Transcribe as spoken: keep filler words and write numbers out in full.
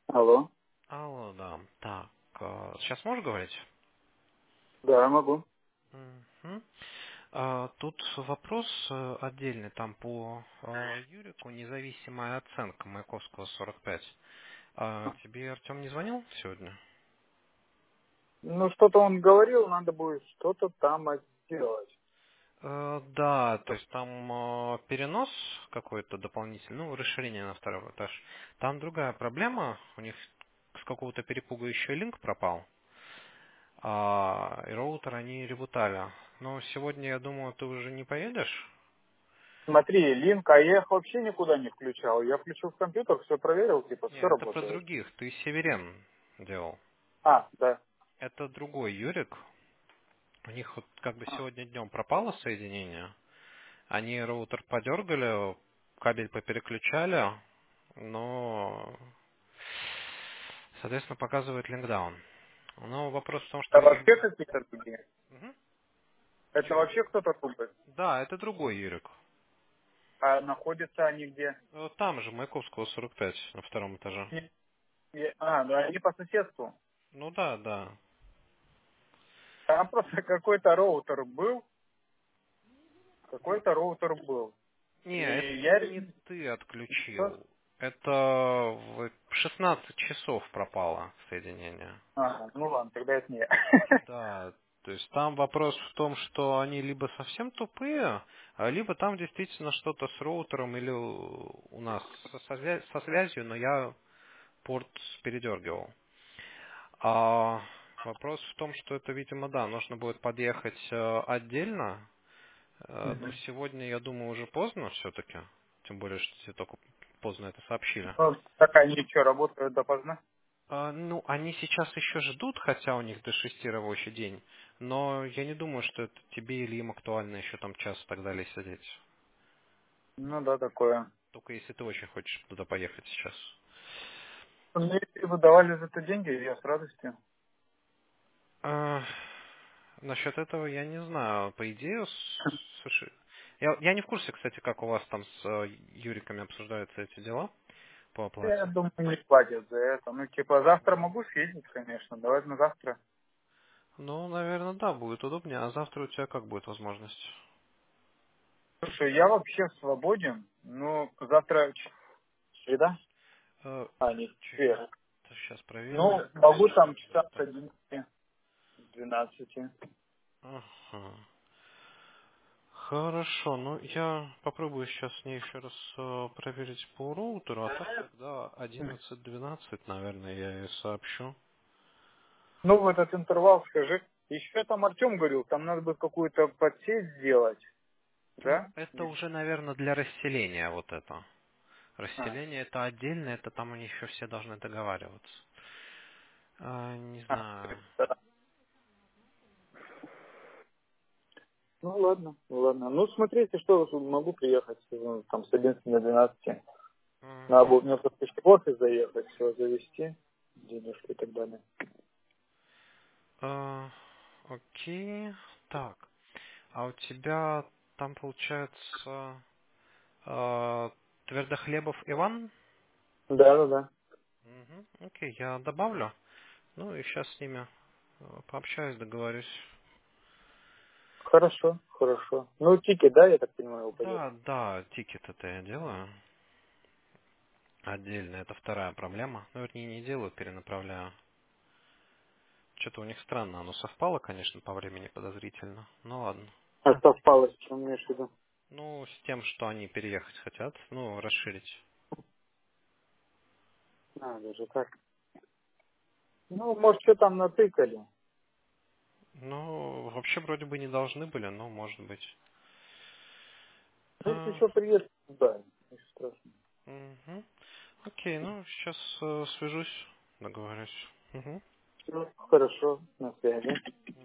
Алло. Алло, да. Так, э, сейчас можешь говорить? Да, могу. Мгм. А, Тут вопрос э, отдельный, там по э, Юрику независимая оценка Маяковского сорок пять. А тебе Артем не звонил сегодня? Ну, что-то он говорил, надо будет что-то там сделать. Э, Да, то есть там э, перенос какой-то дополнительный, ну, расширение на второй этаж. Там другая проблема, у них с какого-то перепуга еще линк пропал, а, и роутер они ребутали. Но сегодня, я думаю, ты уже не поедешь? Смотри, линк, а я их вообще никуда не включал. Я включил в компьютер, все проверил, типа, Не, все это про работает. других. Ты Северен делал. А, да. Это другой Юрик. У них вот как бы А, сегодня днем пропало соединение. Они роутер подергали, кабель попереключали, но, соответственно, показывает линкдаун. Но вопрос в том, что, это вообще видимо... какие-то другие? Мгм. Это Чё? вообще кто-то тупит? Да, это другой Юрик. А находятся они где? Э, Там же, Маяковского сорок пять, на втором этаже. Не- не- А, ну они по соседству. Ну да, да. Там просто какой-то роутер был, какой-то роутер был. И Не, это я... не ты Что? отключил. Это в шестнадцать часов пропало соединение. А, ну ладно, тогда это не я. Да, то есть там вопрос в том, что они либо совсем тупые, а либо там действительно что-то с роутером или у у нас со, со свя- со связью, но я порт передергивал. А вопрос в том, что это, видимо, да, нужно будет подъехать э, отдельно. Э, Но Мгм. сегодня, я думаю, уже поздно все-таки. Тем более, что тебе только поздно это сообщили. Ну, так они что, работают допоздна? А, Ну, они сейчас еще ждут, хотя у них до шести рабочий день. Но я не думаю, что это тебе или им актуально еще там час и так далее сидеть. Ну да, такое. Только если ты очень хочешь туда поехать сейчас. Ну, если вы давали за это деньги, я с радостью. А, насчет этого я не знаю. По идее, с- слушай, я, я не в курсе, кстати, как у вас там с э, Юриками обсуждаются эти дела по Я оплате. думаю, не платят за это. Ну, типа, завтра могу съездить, конечно. Давай на завтра. Ну, наверное, да, будет удобнее. А завтра у тебя как будет возможность? Слушай, я вообще свободен. Ну, завтра ч- среда? Э, А, не четверг. Сейчас проверим. Ну, могу там часа с Так. одиннадцати, с двенадцати. Ага. Хорошо, ну я попробую сейчас с ней еще раз э, проверить по роутеру, а так тогда одиннадцать двенадцать, наверное, я ей сообщу. Ну, в этот интервал скажи. Еще там Артем говорил, там надо будет какую-то подсеть сделать. Ну, Да? это уже, наверное, для расселения вот это. А, Расселение это отдельно, это там они еще все должны договариваться. А, не а, знаю. да. Ну ладно, ну ладно. Ну смотрите, что могу приехать ну, там с одиннадцати до двенадцати. Надо Мгм. будет мне просто еще в офис заехать, все завести, денежку и так далее. А, окей. Так, а у тебя там получается э, Твердохлебов Иван? Да, да, да. Мгм. Окей, я добавлю. Ну и сейчас с ними э, пообщаюсь, договорюсь. Хорошо, хорошо. Ну, тикет, да, я так понимаю, упадет. Да, да, тикет это я делаю. Отдельно, это вторая проблема. Ну, вернее, не делаю, перенаправляю. Что-то у них странно, оно совпало, конечно, по времени подозрительно. Ну ладно. А совпало, с чем имеешь в виду? Ну, с тем, что они переехать хотят, ну, расширить. А, даже так. Ну, может, что там натыкали. Ну, вообще вроде бы не должны были, но может быть. Ну, если А, еще приедешь, да, ничего страшного. мгм. Окей, ну, сейчас свяжусь, договорюсь. Мгм. Ну, хорошо, на связи.